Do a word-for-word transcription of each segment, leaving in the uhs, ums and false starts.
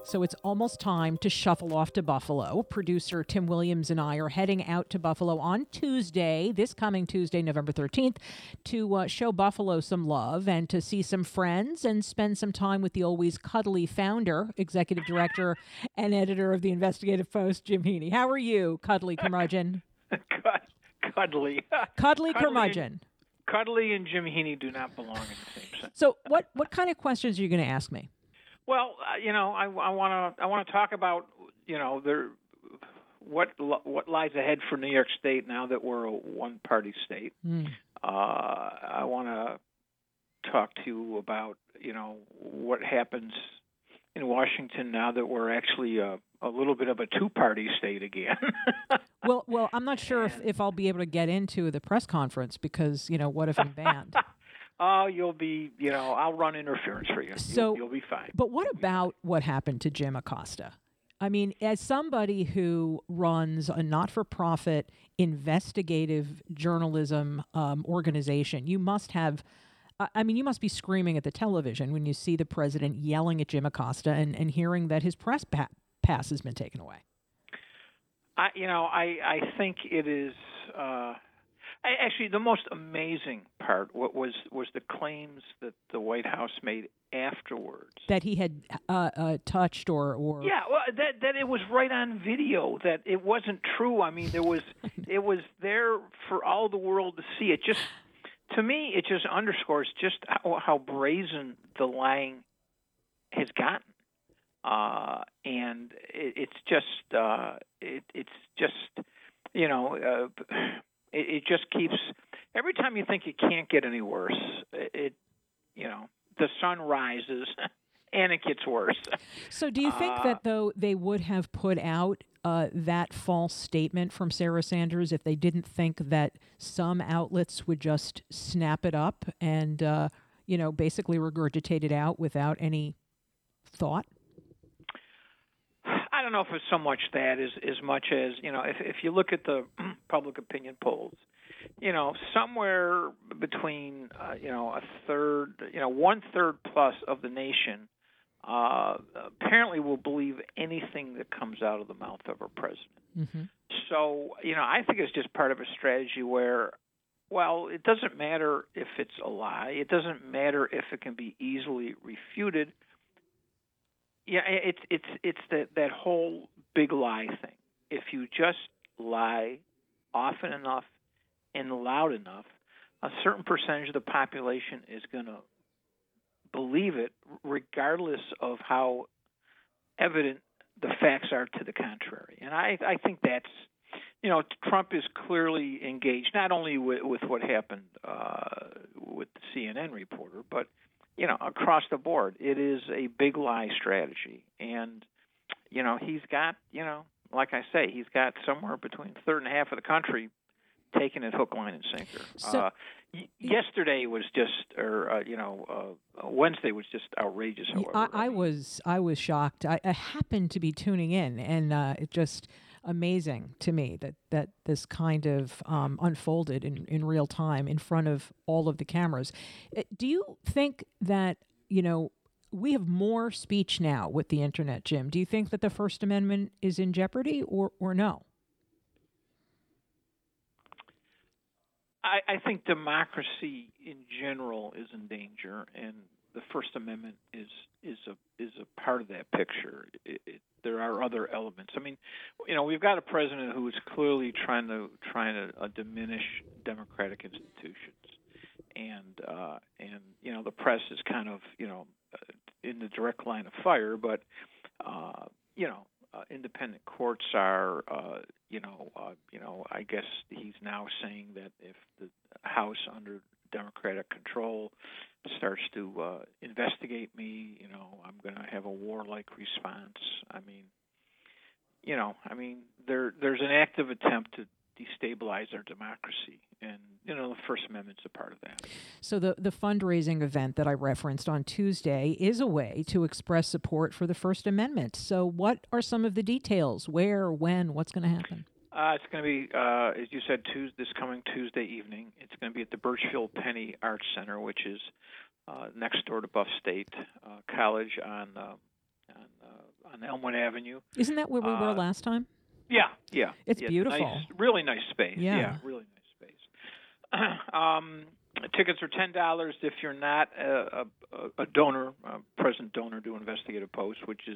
So it's almost time to shuffle off to Buffalo. Producer Tim Williams and I are heading out to Buffalo on Tuesday, this coming Tuesday, November thirteenth, to uh, show Buffalo some love and to see some friends and spend some time with the always cuddly founder, executive director, and editor of the Investigative Post, Jim Heaney. How are you, cuddly curmudgeon? Cuddly. Cuddly curmudgeon. Cuddly and Jim Heaney do not belong in the same sentence. So what, what kind of questions are you going to ask me? Well, uh, you know, I want to I want to talk about, you know, there, what what lies ahead for New York State now that we're a one-party state. Mm. Uh, I want to talk to you about, you know, what happens in Washington now that we're actually a, a little bit of a two-party state again. well, well, I'm not sure if, if I'll be able to get into the press conference because, you know, what if I'm banned? Oh, you'll be, you know, I'll run interference for you. So, you'll, you'll be fine. But what about what happened to Jim Acosta? I mean, as somebody who runs a not-for-profit investigative journalism um, organization, you must have, I mean, you must be screaming at the television when you see the president yelling at Jim Acosta and, and hearing that his press pa- pass has been taken away. I, you know, I, I think it is... Uh, Actually, the most amazing part what was was the claims that the White House made afterwards. That he had uh, uh, touched or, or yeah, well, that that it was right on video. That it wasn't true. I mean, there was it was there for all the world to see. It just to me, it just underscores just how, how brazen the lying has gotten, uh, and it, it's just uh, it, it's just you know. Uh, It just keeps, every time you think it can't get any worse, it, you know, the sun rises and it gets worse. So do you think uh, that, though, they would have put out uh, that false statement from Sarah Sanders if they didn't think that some outlets would just snap it up and, uh, you know, basically regurgitate it out without any thought? I don't know if it's so much that as as much as, you know, if if you look at the public opinion polls, you know, somewhere between, uh, you know, a third, you know, one third plus of the nation uh, apparently will believe anything that comes out of the mouth of our president. Mm-hmm. So, you know, I think it's just part of a strategy where, well, it doesn't matter if it's a lie. It doesn't matter if it can be easily refuted. Yeah, it's it's it's that that whole big lie thing. If you just lie often enough and loud enough, a certain percentage of the population is going to believe it, regardless of how evident the facts are to the contrary. And I I think that's, you know, Trump is clearly engaged not only with, with what happened uh, with the C N N reporter, but you know, across the board, it is a big lie strategy. And, you know, he's got, you know, like I say, he's got somewhere between a third and a half of the country taking it hook, line, and sinker. So, uh, y- yesterday was just, or, uh, you know, uh, Wednesday was just outrageous, however. I, I was I was shocked. I, I happened to be tuning in, and uh, it just... amazing to me that, that this kind of um, unfolded in, in real time in front of all of the cameras. Do you think that, you know, we have more speech now with the internet, Jim? Do you think that the First Amendment is in jeopardy or, or no? I, I think democracy in general is in danger, and the First Amendment is is a is a part of that picture. It, it, there are other elements. I mean, you know, we've got a president who is clearly trying to trying to uh, diminish democratic institutions, and uh, and you know, the press is kind of, you know, in the direct line of fire. But uh, you know, uh, independent courts are, uh, you know, uh, you know, I guess he's now saying that if the House under Democratic control starts to uh, investigate me, you know, I'm going to have a warlike response. I mean, you know, I mean, there there's an active attempt to destabilize our democracy, and, you know, the First Amendment's a part of that. So the, the fundraising event that I referenced on Tuesday is a way to express support for the First Amendment. So what are some of the details? Where, when, what's going to happen? Uh, it's going to be, uh, as you said, Tuesday, this coming Tuesday evening. It's going to be at the Birchfield Penny Arts Center, which is uh, next door to Buff State uh, College on uh, on, uh, on Elmwood Avenue. Isn't that where we were Uh, last time? Yeah, yeah. It's yeah, beautiful. Nice, really nice space. Yeah. yeah really nice space. um, tickets are ten dollars if you're not a, a, a donor, a present donor to Investigative Post, which is,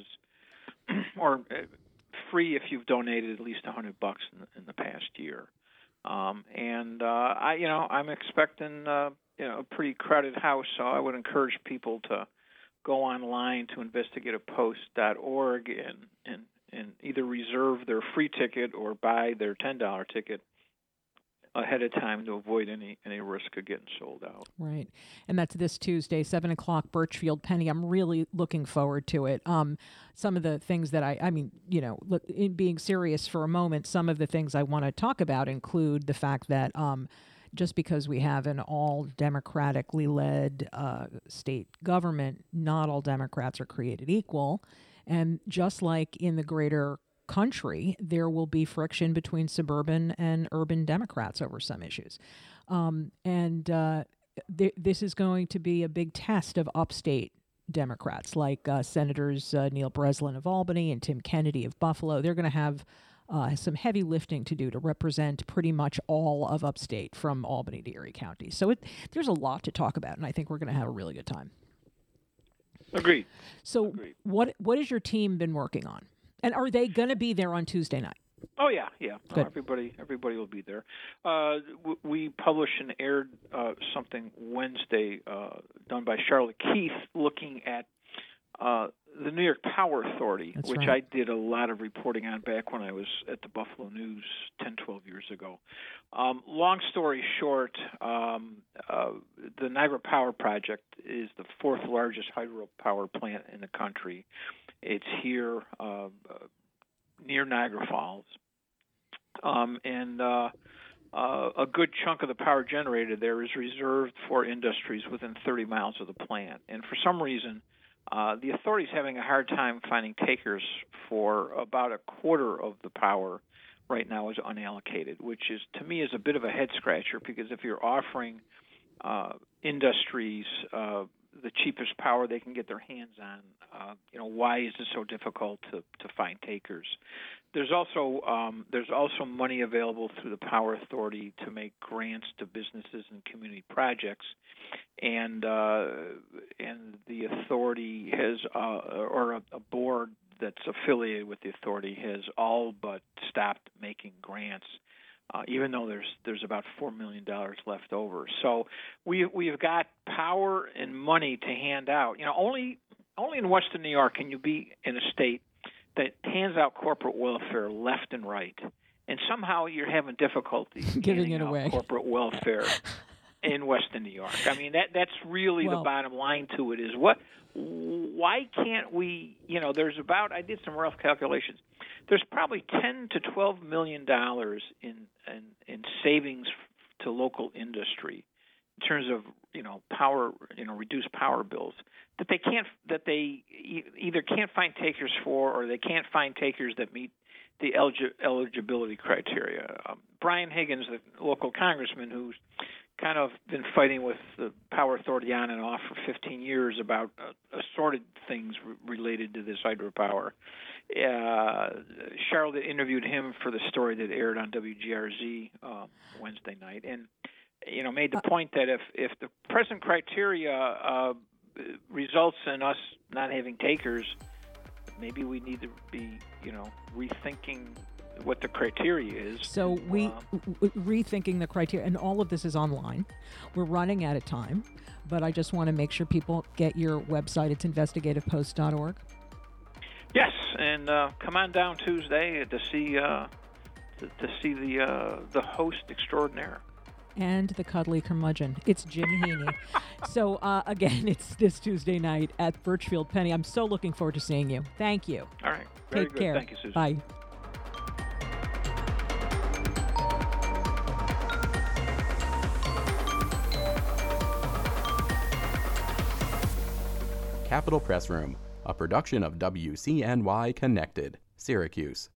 or uh, free if you've donated at least a hundred bucks in the, in the past year. Um, and uh, I, you know, I'm expecting uh, you know a pretty crowded house, so I would encourage people to go online to investigative post dot org and and and either reserve their free ticket or buy their ten dollar ticket ahead of time to avoid any, any risk of getting sold out. Right. And that's this Tuesday, seven o'clock, Birchfield Penny. I'm really looking forward to it. Um, some of the things that I, I mean, you know, look, in being serious for a moment, some of the things I want to talk about include the fact that um, just because we have an all democratically led uh, state government, not all Democrats are created equal. And just like in the greater country, there will be friction between suburban and urban Democrats over some issues. Um, and uh, th- this is going to be a big test of upstate Democrats, like uh, Senators uh, Neil Breslin of Albany and Tim Kennedy of Buffalo. They're going to have uh, some heavy lifting to do to represent pretty much all of upstate from Albany to Erie County. So it, there's a lot to talk about, and I think we're going to have a really good time. Agreed. So Agreed. what what has your team been working on? And are they going to be there on Tuesday night? Oh yeah, yeah. Good. Oh, everybody, everybody will be there. Uh, w- we published and aired uh, something Wednesday uh, done by Charlotte Keith, looking at uh, the New York Power Authority, That's which right. I did a lot of reporting on back when I was at the Buffalo News ten, twelve years ago. Um, long story short, um, uh, the Niagara Power Project is the fourth largest hydropower plant in the country. It's here uh, uh, near Niagara Falls, um, and uh, uh, a good chunk of the power generated there is reserved for industries within thirty miles of the plant. And for some reason, uh, the authority is having a hard time finding takers for about a quarter of the power right now is unallocated, which is, to me, is a bit of a head-scratcher, because if you're offering uh, industries uh, the cheapest power they can get their hands on, uh, you know, why is it so difficult to, to find takers? There's also um, there's also money available through the Power Authority to make grants to businesses and community projects, and uh, and the authority has uh, or a, a board that's affiliated with the authority has all but stopped making grants. Uh, even though there's there's about four million dollars left over, so we we've got power and money to hand out. You know, only only in Western New York can you be in a state that hands out corporate welfare left and right, and somehow you're having difficulty Giving it out away. corporate welfare in Western New York. I mean, that that's really Well, the bottom line to it. Is what why can't we? You know, there's about I did some rough calculations. There's probably ten to twelve million dollars in, in in savings to local industry in terms of you know power, you know, reduced power bills that they can't that they e- either can't find takers for, or they can't find takers that meet the eligi- eligibility criteria. Um, Brian Higgins, the local congressman, who's kind of been fighting with the Power Authority on and off for fifteen years about uh, assorted things re- related to this hydropower. Uh, Charlotte interviewed him for the story that aired on W G R Z uh, Wednesday night, and you know made the point that if if the present criteria uh, results in us not having takers, maybe we need to be you know rethinking what the criteria is. So we Uh, w- rethinking the criteria, and all of this is online. We're running out of time, but I just want to make sure people get your website. It's investigative post dot org. Yes, and uh, come on down Tuesday to see uh, to, to see the uh, the host extraordinaire. And the cuddly curmudgeon. It's Jim Heaney. So, uh, again, it's this Tuesday night at Birchfield Penny. I'm so looking forward to seeing you. Thank you. All right, very Take good. care. Thank you, Susan. Bye. Capitol Press Room, a production of W C N Y Connected, Syracuse.